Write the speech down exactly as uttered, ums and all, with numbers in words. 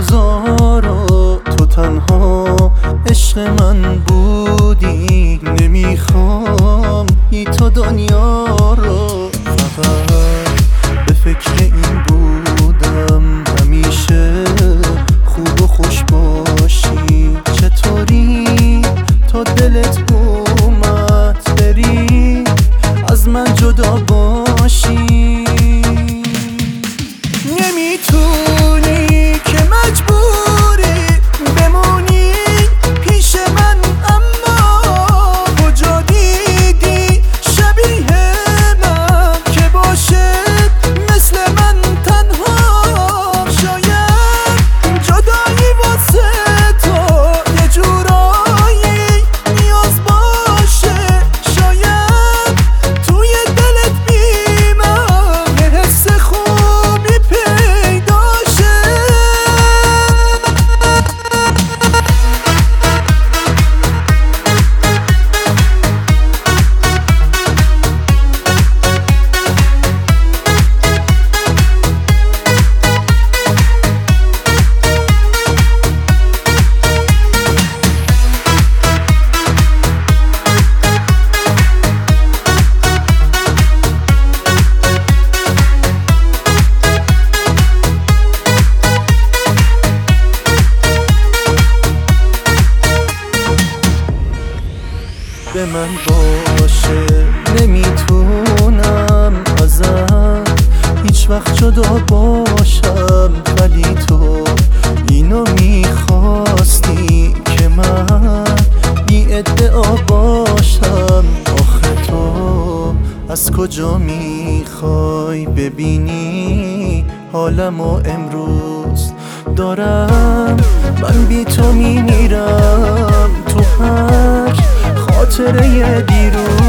بگذارا، تو تنها عشق من بودی. نمیخوام بی تو دنیا رو، فقط به فکر این بودم همیشه خوب و خوش باشی. چطوری تا دلت اومد بری از من جدا باشی؟ نمیتونی که مجبوری بمونی پیش من، اما کجا دیدی شبیه من که باشه مثل من تنها؟ شاید جدایی واسه تو یه جورایی نیاز باشه، شاید توی دلت بی من یه حس خوبی پیدا شه. به من باشه نمیتونم ازت هیچ وقت جدا باشم، ولی تو اینو میخواستی که من بی ادعا باشم. آخه تو از کجا میخوای ببینی حالمو امروز دارم؟ من بی تو میمیرم تو هر خاطره دیروز.